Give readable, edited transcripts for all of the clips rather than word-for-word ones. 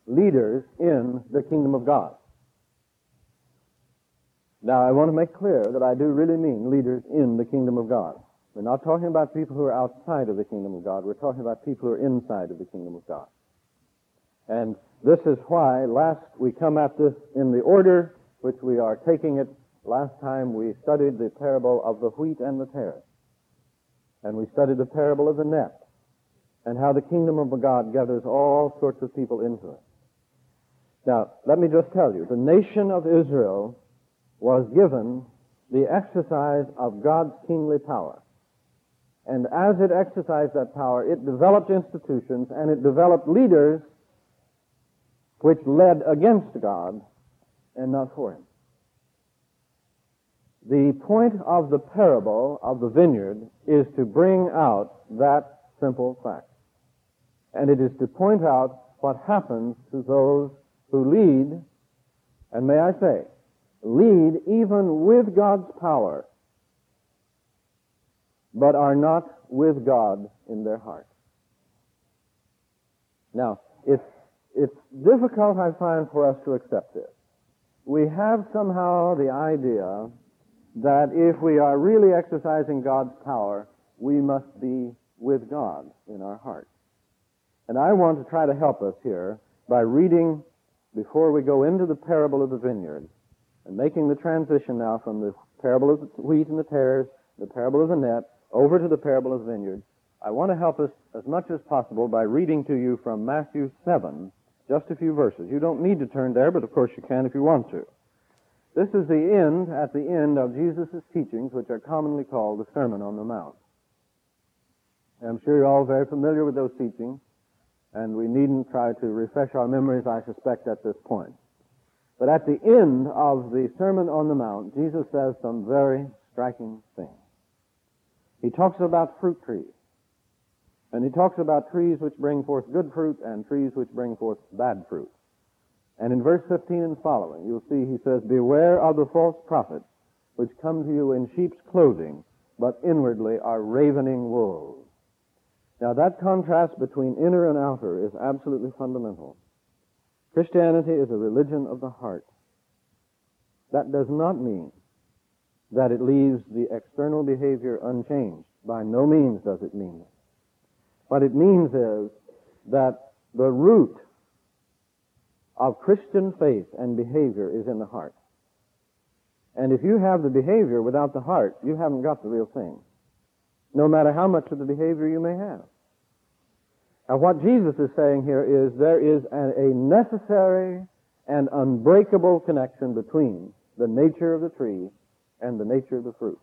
leaders in the kingdom of God. Now, I want to make clear that I do really mean leaders in the kingdom of God. We're not talking about people who are outside of the kingdom of God. We're talking about people who are inside of the kingdom of God. And this is why we come at this in the order which we are taking it. Last time we studied the parable of the wheat and the tares. And we studied the parable of the net and how the kingdom of God gathers all sorts of people into it. Now, let me just tell you, the nation of Israel was given the exercise of God's kingly power. And as it exercised that power, it developed institutions and it developed leaders which led against God and not for Him. The point of the parable of the vineyard is to bring out that simple fact. And it is to point out what happens to those who lead, and may I say, lead even with God's power, but are not with God in their heart. Now, it's difficult, I find, for us to accept this. We have somehow the idea that if we are really exercising God's power, we must be with God in our heart. And I want to try to help us here by reading, before we go into the parable of the vineyard, and making the transition now from the parable of the wheat and the tares, the parable of the net, over to the parable of the vineyard. I want to help us as much as possible by reading to you from Matthew 7, just a few verses. You don't need to turn there, but of course you can if you want to. This is at the end of Jesus' teachings, which are commonly called the Sermon on the Mount. I'm sure you're all very familiar with those teachings, and we needn't try to refresh our memories, I suspect, at this point. But at the end of the Sermon on the Mount, Jesus says some very striking things. He talks about fruit trees. And he talks about trees which bring forth good fruit and trees which bring forth bad fruit. And in verse 15 and following, you'll see he says, "Beware of the false prophets which come to you in sheep's clothing, but inwardly are ravening wolves." Now that contrast between inner and outer is absolutely fundamental. Christianity is a religion of the heart. That does not mean that it leaves the external behavior unchanged. By no means does it mean that. What it means is that the root of Christian faith and behavior is in the heart. And if you have the behavior without the heart, you haven't got the real thing, no matter how much of the behavior you may have. Now, what Jesus is saying here is there is a necessary and unbreakable connection between the nature of the tree and the nature of the fruit.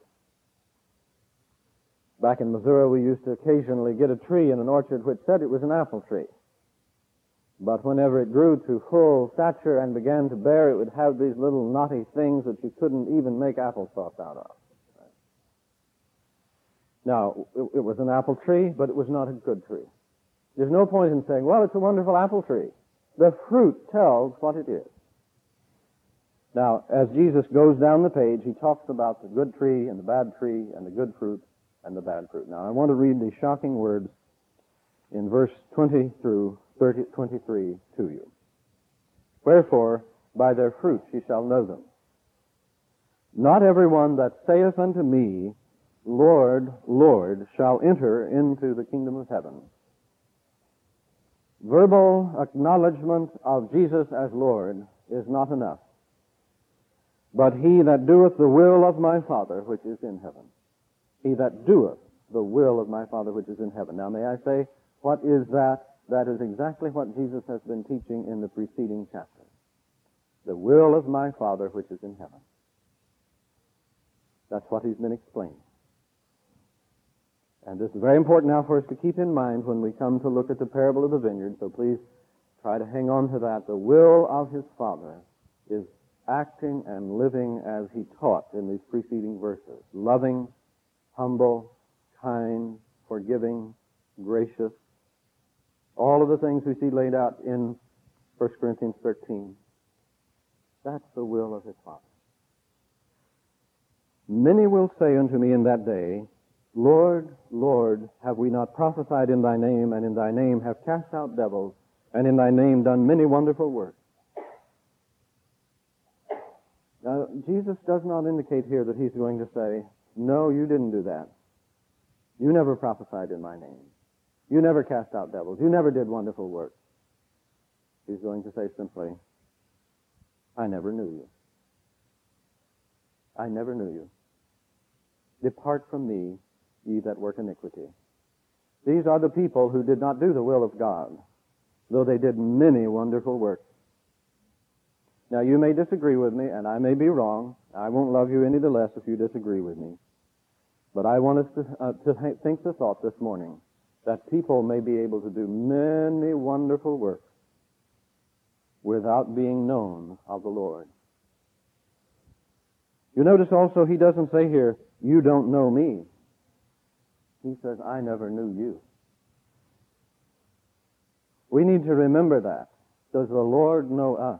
Back in Missouri, we used to occasionally get a tree in an orchard which said it was an apple tree. But whenever it grew to full stature and began to bear, it would have these little knotty things that you couldn't even make applesauce out of. Now, it was an apple tree, but it was not a good tree. There's no point in saying, well, it's a wonderful apple tree. The fruit tells what it is. Now, as Jesus goes down the page, he talks about the good tree and the bad tree and the good fruit and the bad fruit. Now, I want to read these shocking words in verse 20 through 23 to you. "Wherefore, by their fruits ye shall know them. Not every one that saith unto me, Lord, Lord, shall enter into the kingdom of heaven." Verbal acknowledgement of Jesus as Lord is not enough. "But he that doeth the will of my Father which is in heaven." He that doeth the will of my Father which is in heaven. Now, may I say, what is that? That is exactly what Jesus has been teaching in the preceding chapter. The will of my Father which is in heaven. That's what he's been explaining. And this is very important now for us to keep in mind when we come to look at the parable of the vineyard, so please try to hang on to that. The will of his Father is acting and living as he taught in these preceding verses. Loving, humble, kind, forgiving, gracious. All of the things we see laid out in 1 Corinthians 13. That's the will of his Father. "Many will say unto me in that day, Lord, Lord, have we not prophesied in thy name, and in thy name have cast out devils, and in thy name done many wonderful works. Now, Jesus does not indicate here that he's going to say, no, you didn't do that. You never prophesied in my name. You never cast out devils. You never did wonderful works. He's going to say simply, I never knew you. I never knew you. Depart from me, ye that work iniquity. These are the people who did not do the will of God, though they did many wonderful works. Now, you may disagree with me, and I may be wrong. I won't love you any the less if you disagree with me. But I want us to think the thought this morning that people may be able to do many wonderful works without being known of the Lord. You notice also he doesn't say here, you don't know me. He says, I never knew you. We need to remember that. Does the Lord know us?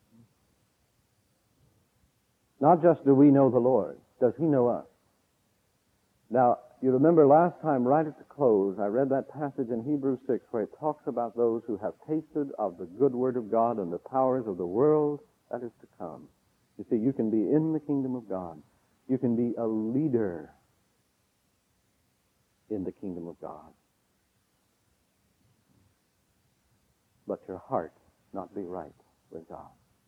Not just do we know the Lord, does he know us? Now, you remember last time, right at the close, I read that passage in Hebrews 6 where it talks about those who have tasted of the good word of God and the powers of the world that is to come. You see, you can be in the kingdom of God. You can be a leader in the kingdom of God. But your heart not be right with God.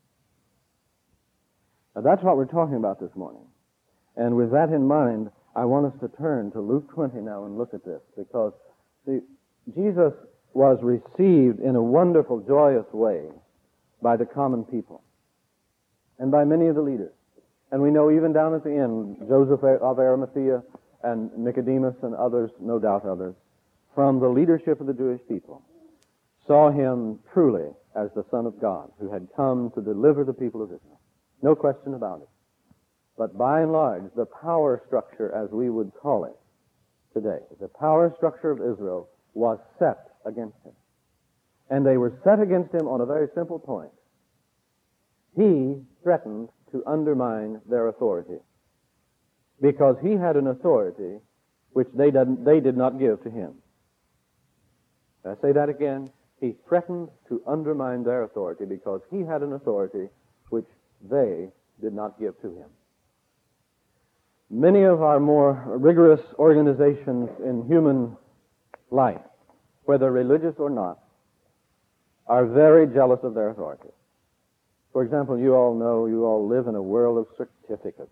Now, that's what we're talking about this morning. And with that in mind, I want us to turn to Luke 20 now and look at this, because, see, Jesus was received in a wonderful, joyous way by the common people and by many of the leaders. And we know even down at the end, Joseph of Arimathea and Nicodemus and others, no doubt others, from the leadership of the Jewish people, saw him truly as the Son of God who had come to deliver the people of Israel. No question about it. But by and large, the power structure, as we would call it today, the power structure of Israel was set against him. And they were set against him on a very simple point. He threatened to undermine their authority because he had an authority which they did not give to him. I say that again. He threatened to undermine their authority because he had an authority which they did not give to him. Many of our more rigorous organizations in human life, whether religious or not, are very jealous of their authority. For example, you all know, you all live in a world of certificates.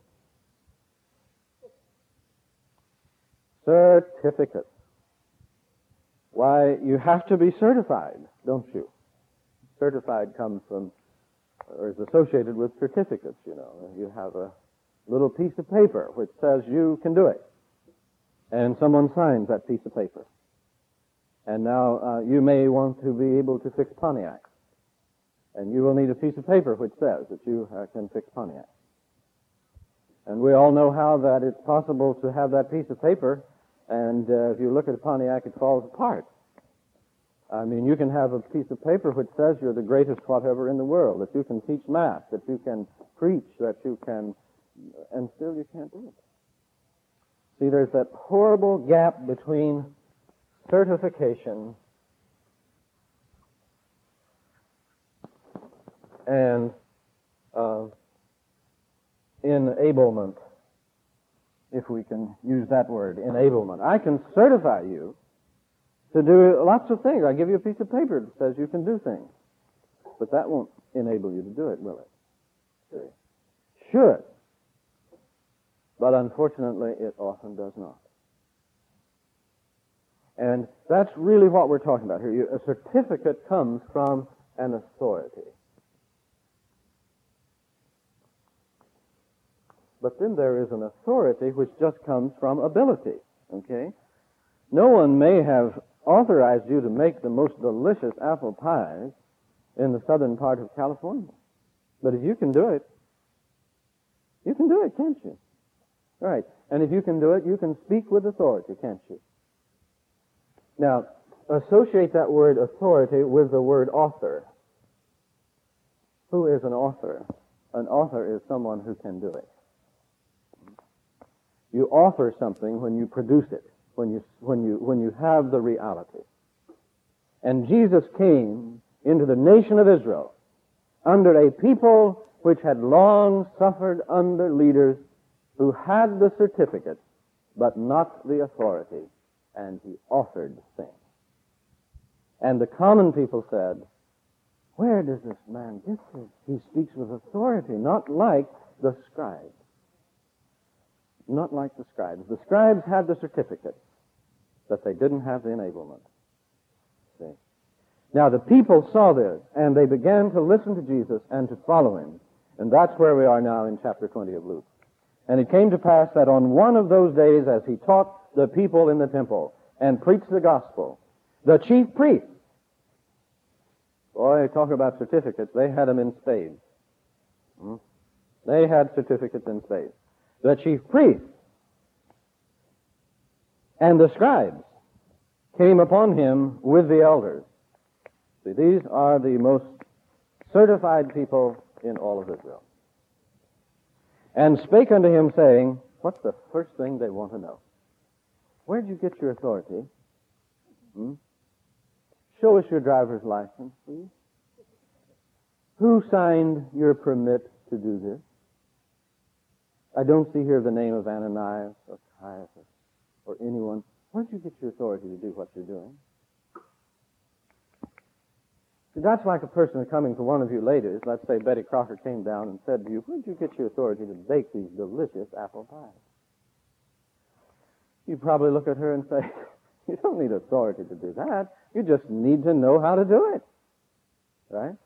Certificates. Why, you have to be certified, don't you? Certified comes from, or is associated with certificates, you know. You have a little piece of paper which says you can do it. And someone signs that piece of paper. And now you may want to be able to fix Pontiac. And you will need a piece of paper which says that you can fix Pontiac. And we all know how that it's possible to have that piece of paper, and if you look at a Pontiac, it falls apart. I mean, you can have a piece of paper which says you're the greatest whatever in the world, that you can teach math, that you can preach, that you can, and still you can't do it. See, there's that horrible gap between certification and enablement, if we can use that word, enablement. I can certify you to do lots of things. I give you a piece of paper that says you can do things. But that won't enable you to do it, will it? Should. But unfortunately, it often does not. And that's really what we're talking about here. A certificate comes from an authority. But then there is an authority which just comes from ability, okay? No one may have authorized you to make the most delicious apple pies in the southern part of California. But if you can do it, you can do it, can't you? Right. And if you can do it, you can speak with authority, can't you? Now, associate that word authority with the word author. Who is an author? An author is someone who can do it. You author something when you produce it, when you have the reality. And Jesus came into the nation of Israel, under a people which had long suffered under leaders who had the certificate, but not the authority, and he authored things. And the common people said, where does this man get this? He speaks with authority, not like the scribes. Not like the scribes. The scribes had the certificate, but they didn't have the enablement. See? Now the people saw this, and they began to listen to Jesus and to follow him. And that's where we are now in chapter 20 of Luke. And it came to pass that on one of those days, as he taught the people in the temple and preached the gospel, the chief priests, boy, talk about certificates, they had them in spades. They had certificates in spades. The chief priests and the scribes came upon him with the elders. See, these are the most certified people in all of Israel. And spake unto him, saying, what's the first thing they want to know? Where'd you get your authority? Show us your driver's license, please. Who signed your permit to do this? I don't see here the name of Ananias or Caiaphas or anyone. Where'd you get your authority to do what you're doing? See, that's like a person coming to one of you ladies. Let's say Betty Crocker came down and said to you, where'd you get your authority to bake these delicious apple pies? You'd probably look at her and say, you don't need authority to do that. You just need to know how to do it. Right?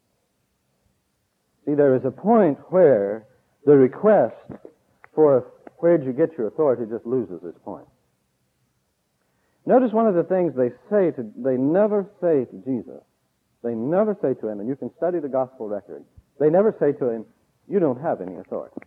See, there is a point where the request for where'd you get your authority just loses its point. Notice one of the things they never say to Jesus. They never say to him, and you can study the gospel record, they never say to him, you don't have any authority.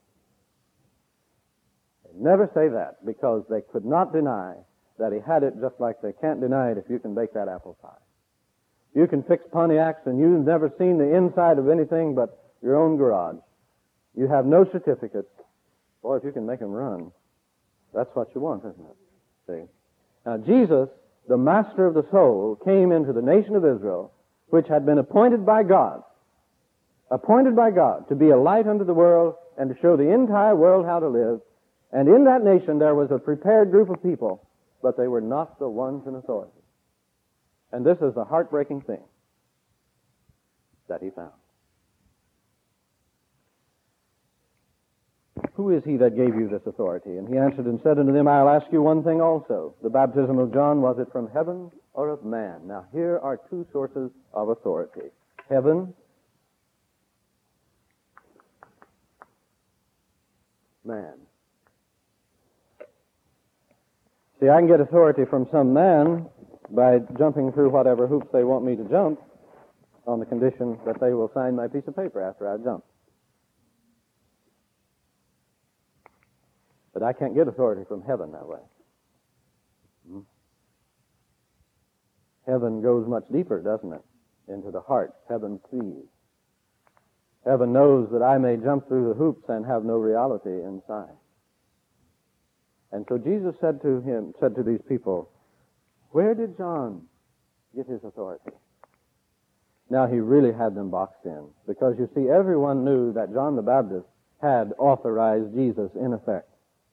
They never say that because they could not deny that he had it, just like they can't deny it if you can bake that apple pie. You can fix Pontiacs and you've never seen the inside of anything but your own garage. You have no certificate. Boy, if you can make them run, that's what you want, isn't it? See? Now, Jesus, the master of the soul, came into the nation of Israel, which had been appointed by God to be a light unto the world and to show the entire world how to live. And in that nation there was a prepared group of people, but they were not the ones in authority. And this is the heartbreaking thing that he found. Who is he that gave you this authority? And he answered and said unto them, I'll ask you one thing also. The baptism of John, was it from heaven or of man? Now here are two sources of authority. Heaven, man. See, I can get authority from some man by jumping through whatever hoops they want me to jump on the condition that they will sign my piece of paper after I jump. But I can't get authority from heaven that way. Heaven goes much deeper, doesn't it? Into the heart. Heaven sees. Heaven knows that I may jump through the hoops and have no reality inside. And so Jesus said to these people, where did John get his authority? Now he really had them boxed in, because you see, everyone knew that John the Baptist had authorized Jesus in effect.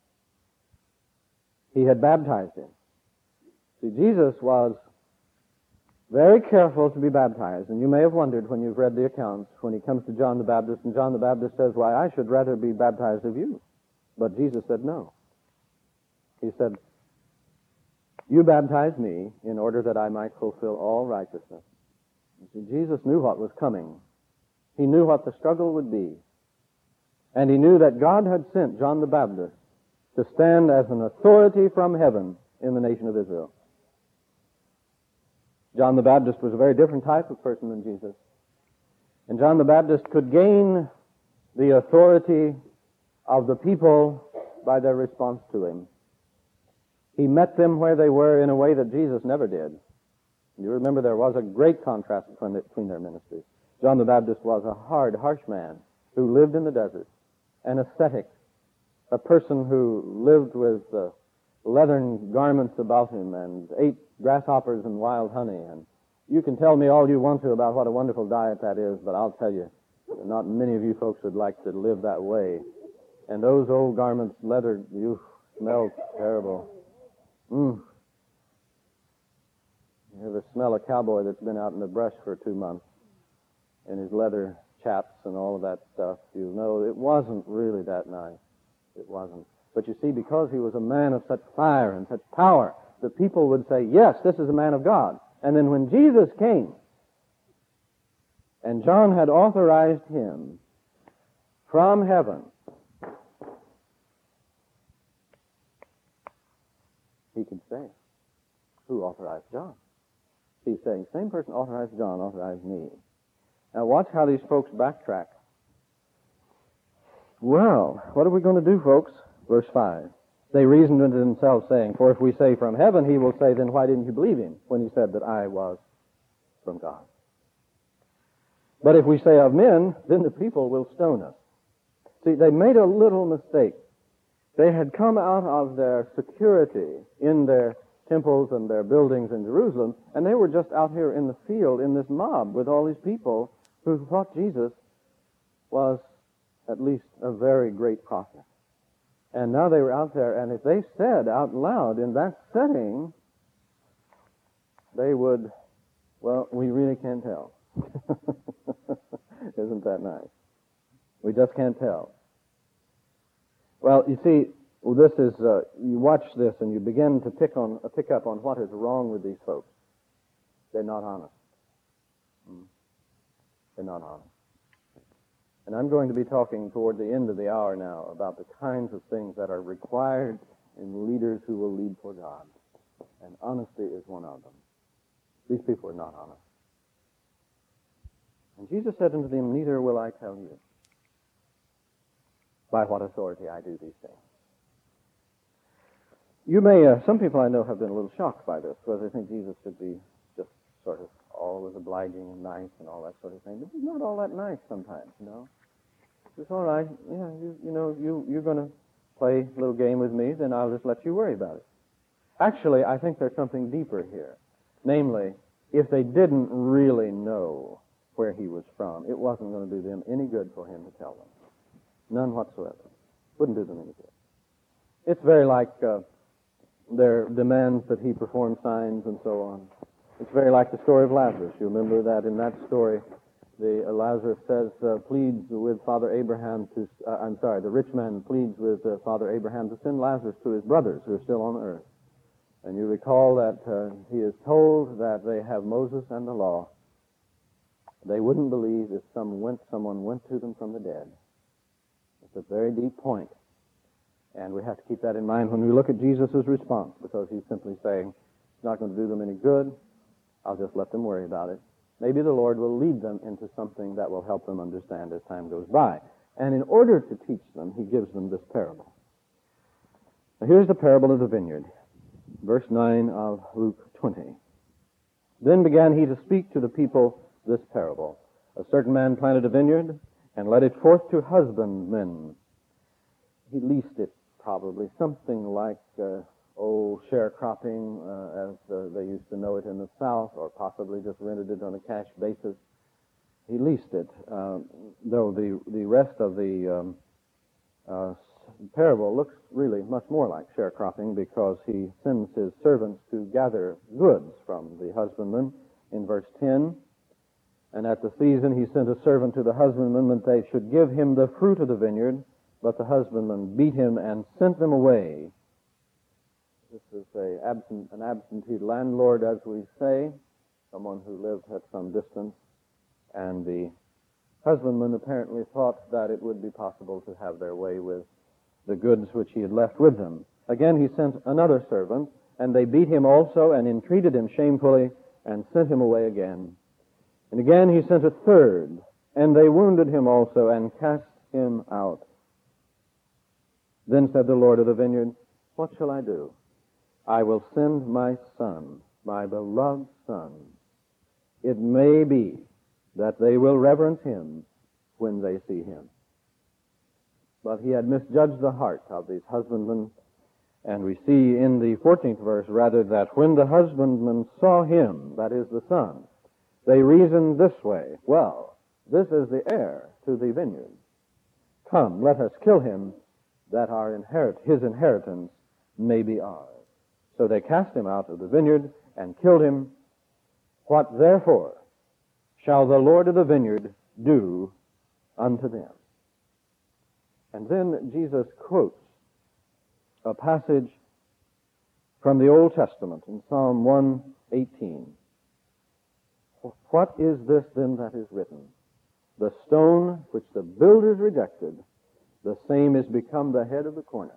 He had baptized him. See, Jesus was very careful to be baptized, and you may have wondered when you've read the accounts, when he comes to John the Baptist, and John the Baptist says, why, I should rather be baptized of you. But Jesus said no. He said, you baptize me in order that I might fulfill all righteousness. You see, Jesus knew what was coming. He knew what the struggle would be. And he knew that God had sent John the Baptist to stand as an authority from heaven in the nation of Israel. John the Baptist was a very different type of person than Jesus. And John the Baptist could gain the authority of the people by their response to him. He met them where they were in a way that Jesus never did. You remember there was a great contrast between their ministries. John the Baptist was a hard, harsh man who lived in the desert, an ascetic, a person who lived with leathern garments about him and ate grasshoppers and wild honey and You can tell me all you want to about what a wonderful diet that is, but I'll tell you, not many of you folks would like to live that way. And those old garments, leather, you smell terrible. You ever smell a cowboy that's been out in the brush for 2 months in his leather chaps and all of that stuff? You know it wasn't really that nice. It wasn't. But you see, because he was a man of such fire and such power, the people would say, yes, this is a man of God. And then when Jesus came, and John had authorized him from heaven, he could say, who authorized John? He's saying, same person authorized John, authorized me. Now watch how these folks backtrack. Well, what are we going to do, folks? Verse 5. They reasoned unto themselves, saying, for if we say from heaven, he will say, then why didn't you believe him when he said that I was from God? But if we say of men, then the people will stone us. See, they made a little mistake. They had come out of their security in their temples and their buildings in Jerusalem, and they were just out here in the field in this mob with all these people who thought Jesus was at least a very great prophet. And now they were out there, and if they said out loud in that setting, they would, well, we really can't tell. Isn't that nice? We just can't tell. Well, you see, this is, you watch this and you begin to pick up on what is wrong with these folks. They're not honest. They're not honest. And I'm going to be talking toward the end of the hour now about the kinds of things that are required in leaders who will lead for God. And honesty is one of them. These people are not honest. And Jesus said unto them, neither will I tell you by what authority I do these things. You may, some people I know have been a little shocked by this, because they think Jesus should be just sort of always obliging and nice and all that sort of thing. But he's not all that nice sometimes, you know. It's all right. Yeah, you're going to play a little game with me, then I'll just let you worry about it. Actually, I think there's something deeper here. Namely, if they didn't really know where he was from, it wasn't going to do them any good for him to tell them. None whatsoever. Wouldn't do them any good. It's very like their demands that he perform signs and so on. It's very like the story of Lazarus. You remember that in that story, Lazarus says, pleads with Father Abraham the rich man pleads with Father Abraham to send Lazarus to his brothers who are still on earth. And you recall that he is told that they have Moses and the law. They wouldn't believe if someone went to them from the dead. It's a very deep point. And we have to keep that in mind when we look at Jesus' response, because he's simply saying, it's not going to do them any good. I'll just let them worry about it. Maybe the Lord will lead them into something that will help them understand as time goes by. And in order to teach them, he gives them this parable. Now here's the parable of the vineyard. Verse 9 of Luke 20. Then began he to speak to the people this parable. A certain man planted a vineyard and led it forth to husbandmen. He leased it probably, something like sharecropping as they used to know it in the South, or possibly just rented it on a cash basis. He leased it, though the rest of the parable looks really much more like sharecropping, because he sends his servants to gather goods from the husbandman in verse 10. And at the season he sent a servant to the husbandman that they should give him the fruit of the vineyard, but the husbandman beat him and sent them away. This is an absentee landlord, as we say, someone who lived at some distance. And the husbandman apparently thought that it would be possible to have their way with the goods which he had left with them. Again he sent another servant, and they beat him also and entreated him shamefully and sent him away again. And again he sent a third, and they wounded him also and cast him out. Then said the Lord of the vineyard, what shall I do? I will send my son, my beloved son. It may be that they will reverence him when they see him. But he had misjudged the heart of these husbandmen, and we see in the 14th verse, rather, that when the husbandman saw him, that is the son, They reasoned this way: well, this is the heir to the vineyard. Come, let us kill him, that his inheritance may be ours. So they cast him out of the vineyard and killed him. What therefore shall the Lord of the vineyard do unto them? And then Jesus quotes a passage from the Old Testament in Psalm 118. What is this then that is written? The stone which the builders rejected, the same is become the head of the corner.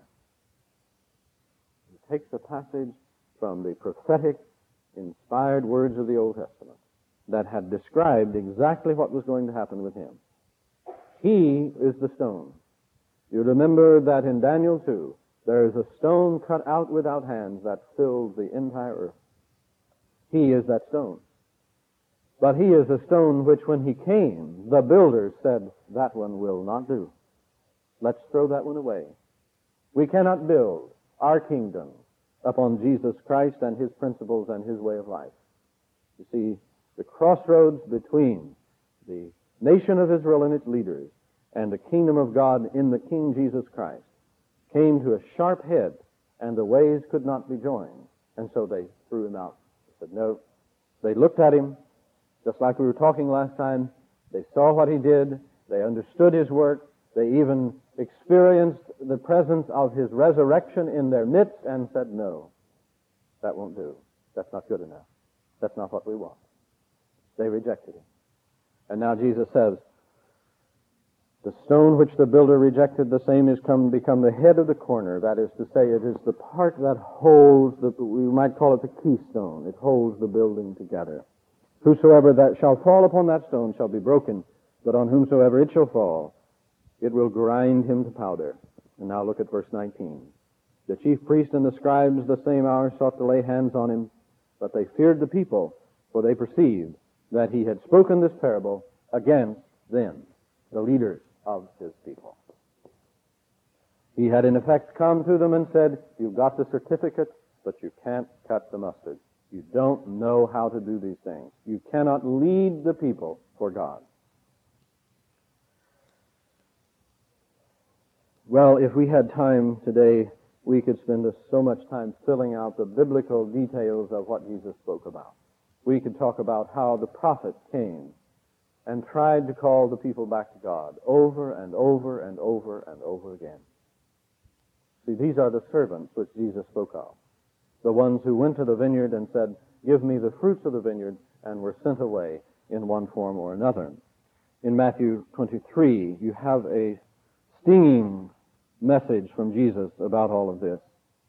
He takes a passage from the prophetic, inspired words of the Old Testament that had described exactly what was going to happen with him. He is the stone. You remember that in Daniel 2, there is a stone cut out without hands that fills the entire earth. He is that stone. But he is a stone which, when he came, the builders said, that one will not do. Let's throw that one away. We cannot build our kingdom upon Jesus Christ and his principles and his way of life. You see, the crossroads between the nation of Israel and its leaders and the kingdom of God in the King Jesus Christ came to a sharp head, and the ways could not be joined. And so they threw him out. They said, no. They looked at him, just like we were talking last time. They saw what he did. They understood his work. They even experienced the presence of his resurrection in their midst and said, no, that won't do. That's not good enough. That's not what we want. They rejected him. And now Jesus says, the stone which the builder rejected, the same is become the head of the corner. That is to say, it is the part that holds, we might call it the keystone. It holds the building together. Whosoever that shall fall upon that stone shall be broken, but on whomsoever it shall fall, it will grind him to powder. And now look at verse 19. The chief priest and the scribes the same hour sought to lay hands on him, but they feared the people, for they perceived that he had spoken this parable against them, the leaders of his people. He had in effect come to them and said, you've got the certificate, but you can't cut the mustard. You don't know how to do these things. You cannot lead the people for God. Well, if we had time today, we could spend so much time filling out the biblical details of what Jesus spoke about. We could talk about how the prophet came and tried to call the people back to God over and over and over and over again. See, these are the servants which Jesus spoke of. The ones who went to the vineyard and said, give me the fruits of the vineyard, and were sent away in one form or another. In Matthew 23, you have a stinging message from Jesus about all of this.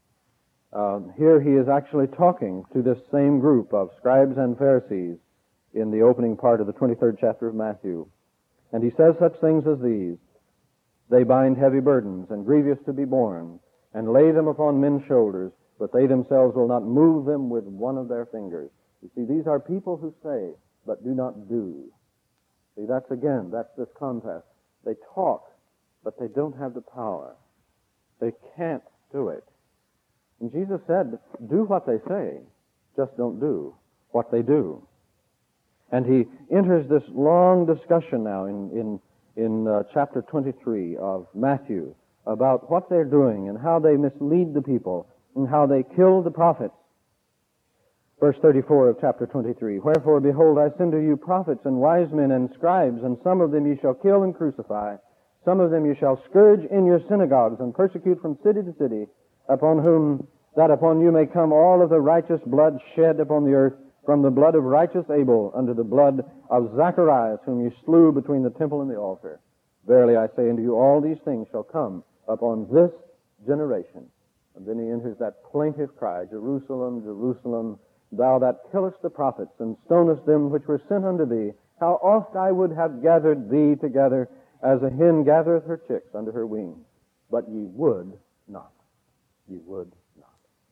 Here he is actually talking to this same group of scribes and Pharisees in the opening part of the 23rd chapter of Matthew. And he says such things as these: they bind heavy burdens and grievous to be borne, and lay them upon men's shoulders, but they themselves will not move them with one of their fingers. You see, these are people who say, but do not do. See, that's this contrast. They talk, but they don't have the power. They can't do it. And Jesus said, do what they say, just don't do what they do. And he enters this long discussion now in chapter 23 of Matthew about what they're doing and how they mislead the people and how they kill the prophets. Verse 34 of chapter 23, wherefore, behold, I send to you prophets and wise men and scribes, and some of them you shall kill and crucify. Some of them you shall scourge in your synagogues and persecute from city to city, upon you may come all of the righteous blood shed upon the earth, from the blood of righteous Abel unto the blood of Zacharias, whom you slew between the temple and the altar. Verily I say unto you, all these things shall come upon this generation. And then he enters that plaintive cry, Jerusalem, Jerusalem, thou that killest the prophets and stonest them which were sent unto thee, how oft I would have gathered thee together as a hen gathereth her chicks under her wings. But ye would not. Ye would not.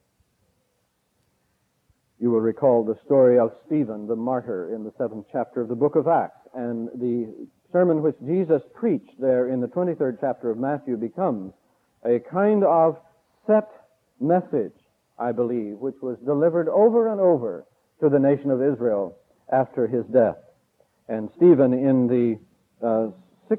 You will recall the story of Stephen, the martyr, in the 7th chapter of the book of Acts. And the sermon which Jesus preached there in the 23rd chapter of Matthew becomes a kind of set message, I believe, which was delivered over and over to the nation of Israel after his death. And Stephen, in the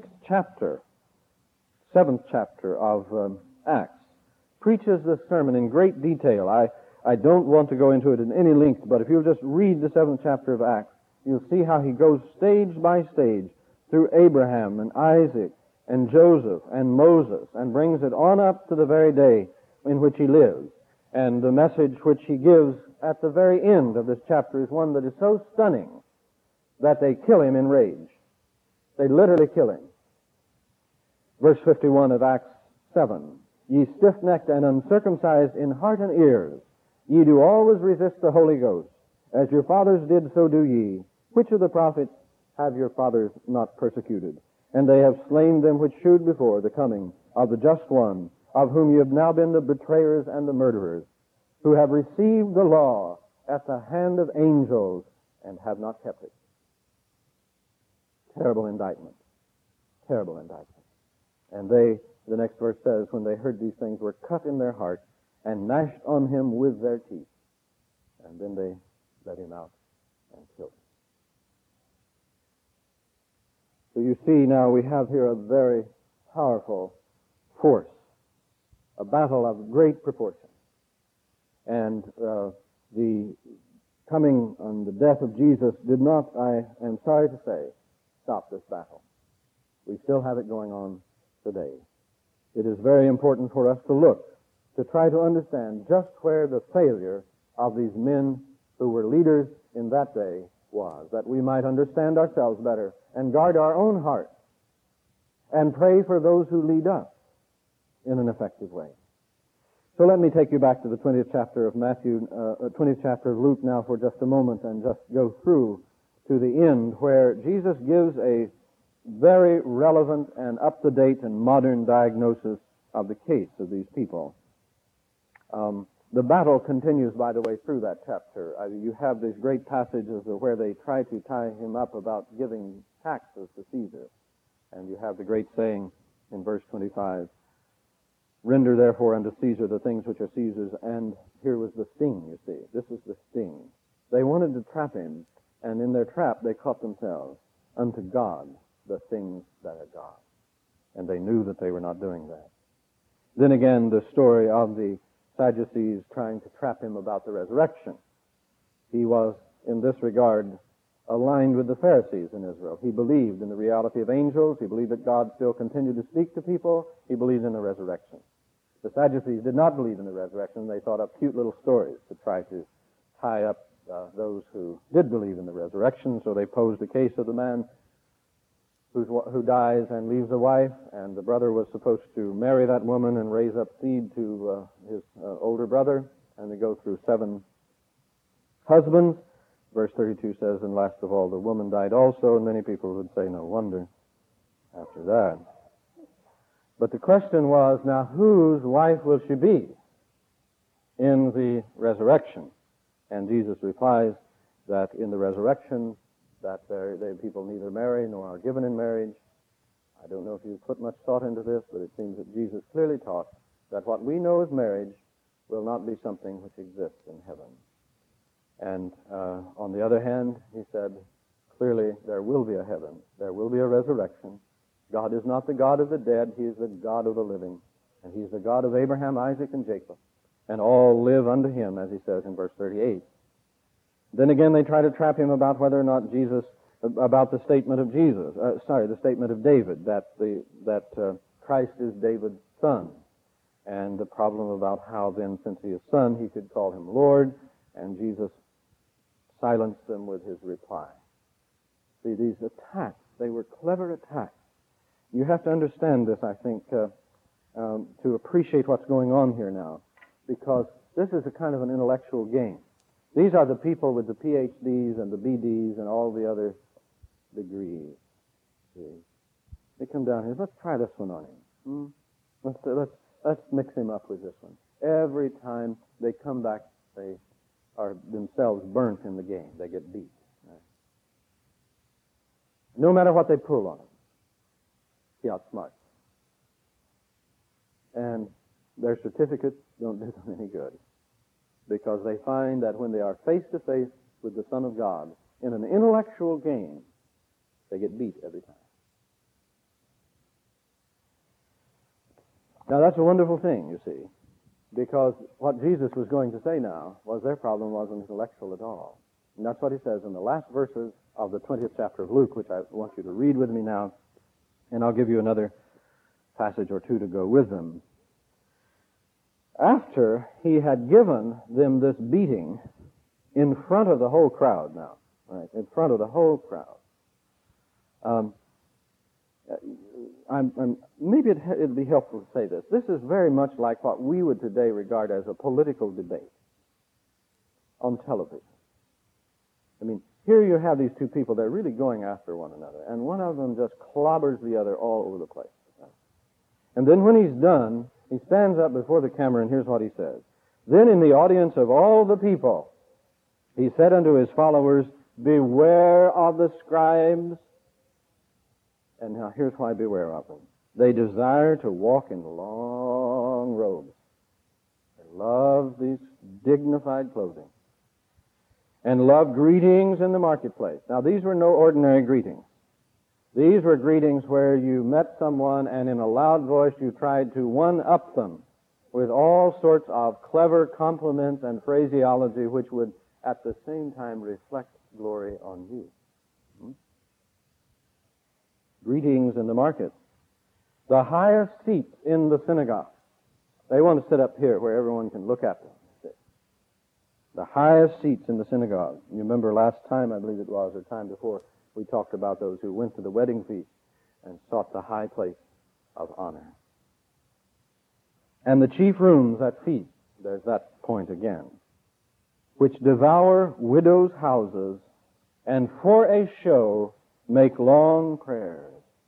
7th chapter of Acts, preaches this sermon in great detail. I don't want to go into it in any length, but if you'll just read the 7th chapter of Acts, you'll see how he goes stage by stage through Abraham and Isaac and Joseph and Moses and brings it on up to the very day in which he lives. And the message which he gives at the very end of this chapter is one that is so stunning that they kill him in rage. They literally kill him. Verse 51 of Acts 7, "Ye stiff-necked and uncircumcised in heart and ears, ye do always resist the Holy Ghost. As your fathers did, so do ye. Which of the prophets have your fathers not persecuted? And they have slain them which shewed before the coming of the Just One, of whom you have now been the betrayers and the murderers, who have received the law at the hand of angels and have not kept it." Terrible indictment. Terrible indictment. And they, the next verse says, when they heard these things, were cut in their heart and gnashed on him with their teeth. And then they let him out and killed him. So you see now we have here a very powerful force, a battle of great proportion. And the coming and the death of Jesus did not, I am sorry to say, stop this battle. We still have it going on today. It is very important for us to look, to try to understand just where the failure of these men who were leaders in that day was, that we might understand ourselves better and guard our own hearts and pray for those who lead us in an effective way. So let me take you back to the 20th chapter of 20th chapter of Luke now for just a moment and just go through to the end where Jesus gives a very relevant and up-to-date and modern diagnosis of the case of these people. The battle continues, by the way, through that chapter. You have these great passages where they try to tie him up about giving taxes to Caesar. And you have the great saying in verse 25, "Render therefore unto Caesar the things which are Caesar's," and here was the sting, you see. This is the sting. They wanted to trap him, and in their trap they caught themselves. "Unto God the things that are God." And they knew that they were not doing that. Then again, the story of the Sadducees trying to trap him about the resurrection. He was, in this regard, aligned with the Pharisees in Israel. He believed in the reality of angels. He believed that God still continued to speak to people. He believed in the resurrection. The Sadducees did not believe in the resurrection. They thought up cute little stories to try to tie up those who did believe in the resurrection. So they posed the case of the man who dies and leaves a wife, and the brother was supposed to marry that woman and raise up seed to his older brother, and they go through 7 husbands. Verse 32 says, "And last of all, the woman died also," and many people would say, no wonder after that. But the question was, now whose wife will she be in the resurrection? And Jesus replies that in the resurrection, that the people neither marry nor are given in marriage. I don't know if you've put much thought into this, but it seems that Jesus clearly taught that what we know as marriage will not be something which exists in heaven. And on the other hand, he said, clearly there will be a heaven. There will be a resurrection. God is not the God of the dead. He is the God of the living. And he's the God of Abraham, Isaac, and Jacob. And all live unto him, as he says in verse 38. Then again, they try to trap him about whether or not about the statement of the statement of David, that Christ is David's son. And the problem about how then, since he is son, he could call him Lord, and Jesus silenced them with his reply. See, these attacks, they were clever attacks. You have to understand this, I think, to appreciate what's going on here now, because this is a kind of an intellectual game. These are the people with the PhDs and the BDs and all the other degrees. See? They come down here. Let's try this one on him. Let's mix him up with this one. Every time they come back, they are themselves burnt in the game. They get beat. Right? No matter what they pull on him, he outsmarts. And their certificates don't do them any good, because they find that when they are face to face with the Son of God in an intellectual game, they get beat every time. Now that's a wonderful thing, you see, because what Jesus was going to say now was their problem wasn't intellectual at all. And that's what he says in the last verses of the 20th chapter of Luke, which I want you to read with me now, and I'll give you another passage or two to go with them. After he had given them this beating in front of the whole crowd now, right, in front of the whole crowd, maybe it'd be helpful to say this. This is very much like what we would today regard as a political debate on television. I mean, here you have these two people, they're really going after one another, and one of them just clobbers the other all over the place. And then when he's done, he stands up before the camera, and here's what he says. Then in the audience of all the people, he said unto his followers, beware of the scribes. And now here's why beware of them. They desire to walk in long robes. They love these dignified clothing. And love greetings in the marketplace. Now these were no ordinary greetings. These were greetings where you met someone and in a loud voice you tried to one-up them with all sorts of clever compliments and phraseology which would at the same time reflect glory on you. Greetings in the market. The highest seats in the synagogue. They want to sit up here where everyone can look at them. The highest seats in the synagogue. You remember last time, I believe it was, or time before, we talked about those who went to the wedding feast and sought the high place of honor. And the chief rooms at feast, there's that point again, which devour widows' houses and for a show make long prayers.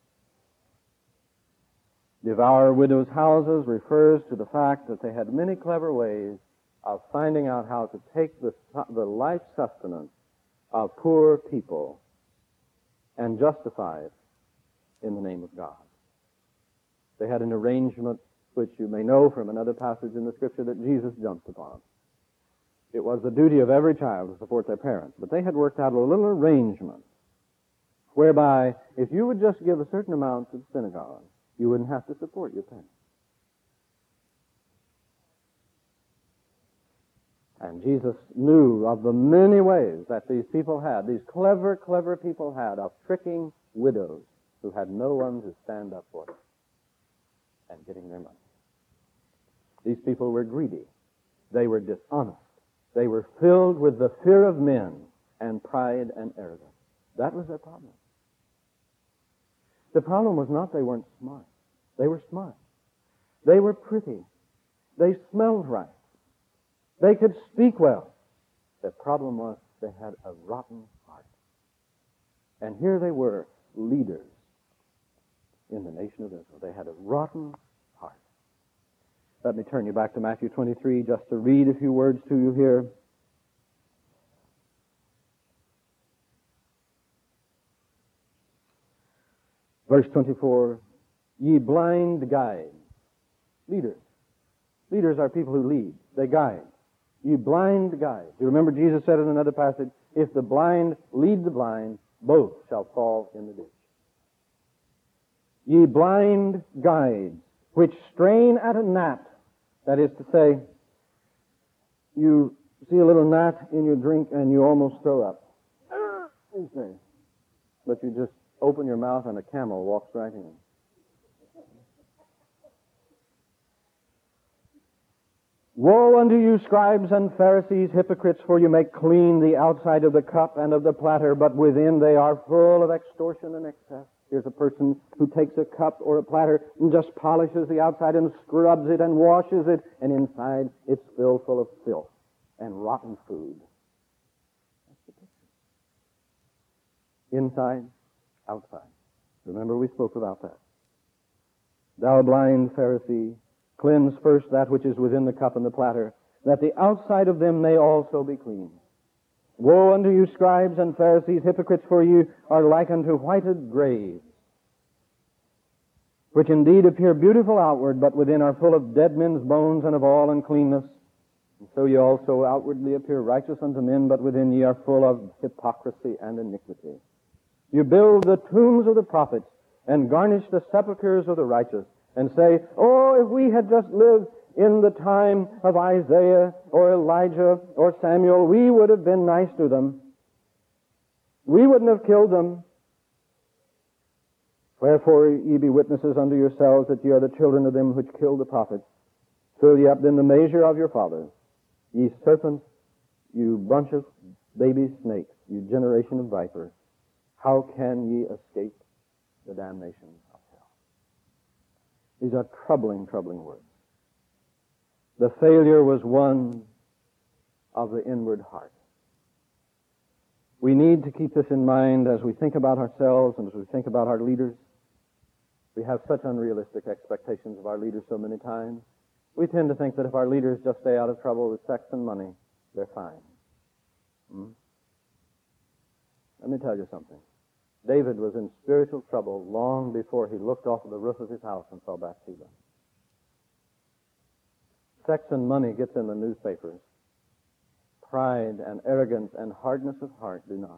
Devour widows' houses refers to the fact that they had many clever ways of finding out how to take the life sustenance of poor people and justify it in the name of God. They had an arrangement which you may know from another passage in the Scripture that Jesus jumped upon. It was the duty of every child to support their parents, but they had worked out a little arrangement whereby if you would just give a certain amount to the synagogue, you wouldn't have to support your parents. And Jesus knew of the many ways that these people had, these clever, clever people had, of tricking widows who had no one to stand up for them and getting their money. These people were greedy. They were dishonest. They were filled with the fear of men and pride and arrogance. That was their problem. The problem was not they weren't smart. They were smart. They were pretty. They smelled right. They could speak well. The problem was they had a rotten heart. And here they were, leaders in the nation of Israel. They had a rotten heart. Let me turn you back to Matthew 23 just to read a few words to you here. Verse 24, ye blind guides. Leaders. Leaders are people who lead. They guide. Ye blind guides. You remember Jesus said in another passage, if the blind lead the blind, both shall fall in the ditch. Ye blind guides, which strain at a gnat. That is to say, you see a little gnat in your drink and you almost throw up. But you just open your mouth and a camel walks right in. Woe unto you, scribes and Pharisees, hypocrites, for you make clean the outside of the cup and of the platter, but within they are full of extortion and excess. Here's a person who takes a cup or a platter and just polishes the outside and scrubs it and washes it, and inside it's filled full of filth and rotten food. That's the picture. Inside, outside. Remember we spoke about that. Thou blind Pharisee, cleanse first that which is within the cup and the platter, that the outside of them may also be clean. Woe unto you, scribes and Pharisees, hypocrites, for you are like unto whited graves, which indeed appear beautiful outward, but within are full of dead men's bones and of all uncleanness. And so ye also outwardly appear righteous unto men, but within ye are full of hypocrisy and iniquity. You build the tombs of the prophets, and garnish the sepulchres of the righteous, and say, oh, if we had just lived in the time of Isaiah or Elijah or Samuel, we would have been nice to them. We wouldn't have killed them. Wherefore ye be witnesses unto yourselves that ye are the children of them which killed the prophets. Fill ye up then the measure of your fathers. Ye serpents, you bunch of baby snakes, you generation of vipers, how can ye escape the damnation of hell? These are troubling, troubling words. The failure was one of the inward heart. We need to keep this in mind as we think about ourselves and as we think about our leaders. We have such unrealistic expectations of our leaders so many times. We tend to think that if our leaders just stay out of trouble with sex and money, they're fine. Let me tell you something. David was in spiritual trouble long before he looked off of the roof of his house and saw Bathsheba. Sex and money gets in the newspapers. Pride and arrogance and hardness of heart do not.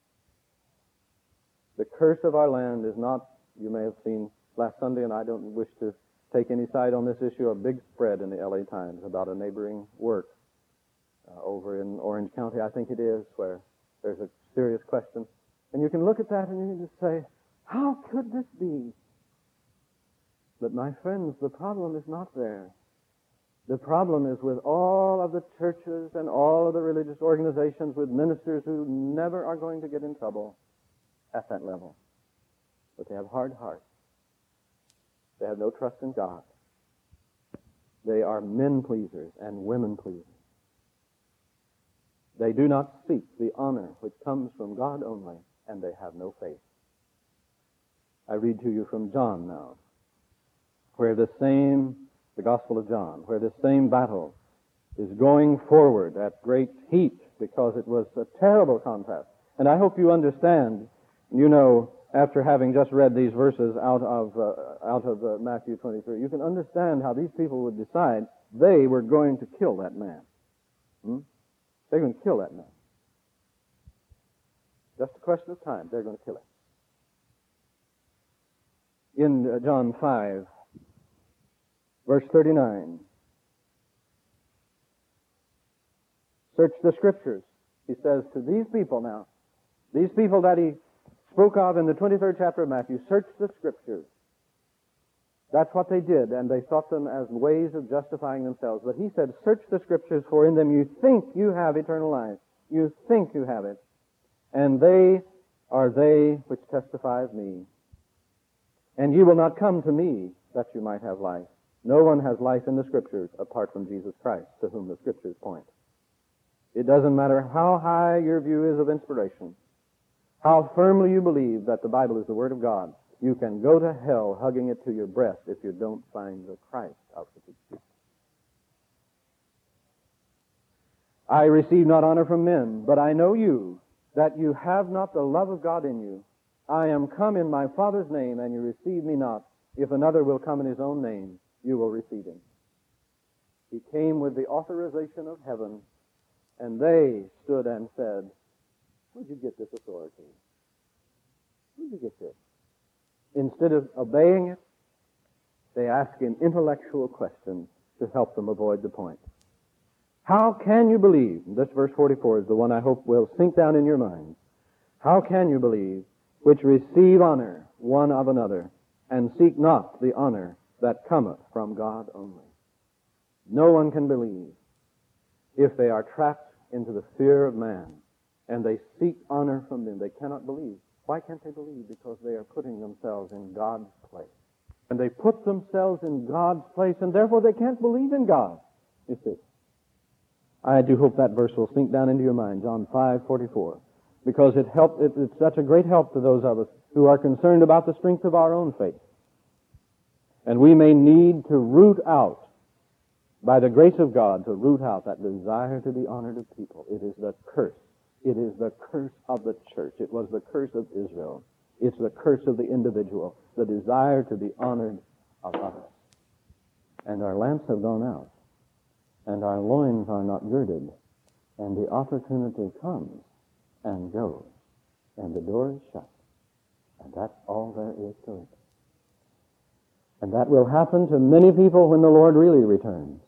The curse of our land is not, you may have seen last Sunday, and I don't wish to take any side on this issue, a big spread in the L.A. Times about a neighboring work over in Orange County, I think it is, where there's a serious question. And you can look at that and you can just say, how could this be? But my friends, the problem is not there. The problem is with all of the churches and all of the religious organizations with ministers who never are going to get in trouble at that level. But they have hard hearts. They have no trust in God. They are men pleasers and women pleasers. They do not seek the honor which comes from God only, and they have no faith. I read to you from John now, where the Gospel of John, where the same battle is going forward at great heat, because it was a terrible contest. And I hope you understand, you know, after having just read these verses out of Matthew 23, you can understand how these people would decide they were going to kill that man. They're going to kill that man. Just a question of time. They're going to kill him. In John 5, verse 39, search the Scriptures. He says to these people now, these people that he spoke of in the 23rd chapter of Matthew, search the Scriptures. That's what they did, and they thought them as ways of justifying themselves. But he said, search the Scriptures, for in them you think you have eternal life. You think you have it. And they are they which testify of me. And you will not come to me that you might have life. No one has life in the Scriptures apart from Jesus Christ, to whom the Scriptures point. It doesn't matter how high your view is of inspiration, how firmly you believe that the Bible is the Word of God. You can go to hell hugging it to your breast if you don't find the Christ of the Scriptures. I receive not honor from men, but I know you, that you have not the love of God in you. I am come in my Father's name, and you receive me not. If another will come in his own name, you will receive him. He came with the authorization of heaven, and they stood and said, where'd you get this authority? Where'd you get this? Instead of obeying it, they ask him intellectual questions to help them avoid the point. How can you believe? This verse 44 is the one I hope will sink down in your mind. How can you believe, which receive honor one of another, and seek not the honor that cometh from God only? No one can believe if they are trapped into the fear of man, and they seek honor from them. They cannot believe. Why can't they believe? Because they are putting themselves in God's place. And they put themselves in God's place, and therefore they can't believe in God. You see. I do hope that verse will sink down into your mind, John 5:44, because it's such a great help to those of us who are concerned about the strength of our own faith. And we may need to root out, by the grace of God, to root out that desire to be honored of people. It is the curse. It is the curse of the church. It was the curse of Israel. It's the curse of the individual, the desire to be honored of others. And our lamps have gone out. and our loins are not girded, and the opportunity comes and goes, and the door is shut. And that's all there is to it. And that will happen to many people when the Lord really returns.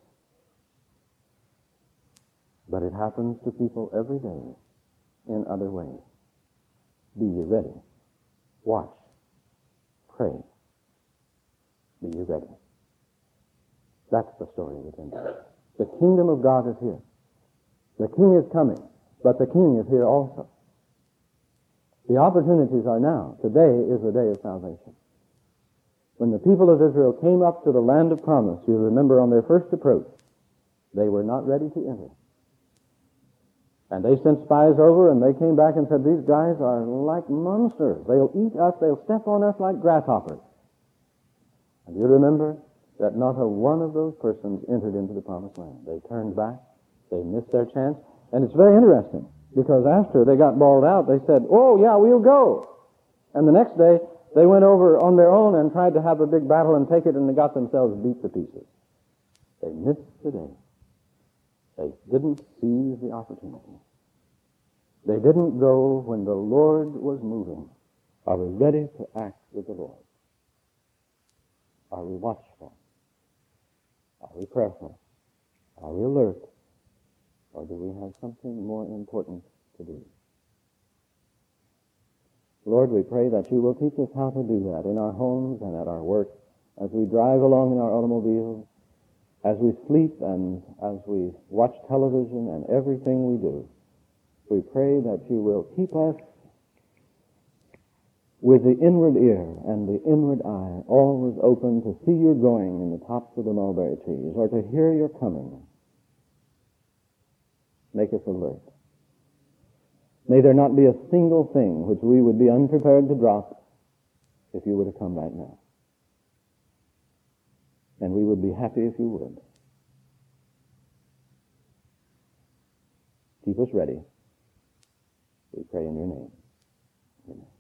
But it happens to people every day in other ways. Be ye ready. Watch. Pray. Be ye ready. That's the story of the Gentiles. The kingdom of God is here. The king is coming, but the king is here also. The opportunities are now. Today is the day of salvation. When the people of Israel came up to the land of promise, you remember on their first approach, they were not ready to enter. And they sent spies over, and they came back and said, these guys are like monsters. They'll eat us, they'll step on us like grasshoppers. And you remember that not a one of those persons entered into the promised land. They turned back, they missed their chance, and it's very interesting, because after they got bawled out, they said, oh yeah, we'll go. And the next day, they went over on their own and tried to have a big battle and take it, and they got themselves beat to pieces. They missed the day. They didn't seize the opportunity. They didn't go when the Lord was moving. Are we ready to act with the Lord? Are we watchful? Are we prayerful? Are we alert? Or do we have something more important to do? Lord, we pray that you will teach us how to do that in our homes and at our work, as we drive along in our automobiles, as we sleep and as we watch television and everything we do. We pray that you will keep us with the inward ear and the inward eye always open to see your going in the tops of the mulberry trees or to hear your coming. Make us alert. May there not be a single thing which we would be unprepared to drop if you were to come right now. And we would be happy if you would. Keep us ready. We pray in your name. Amen.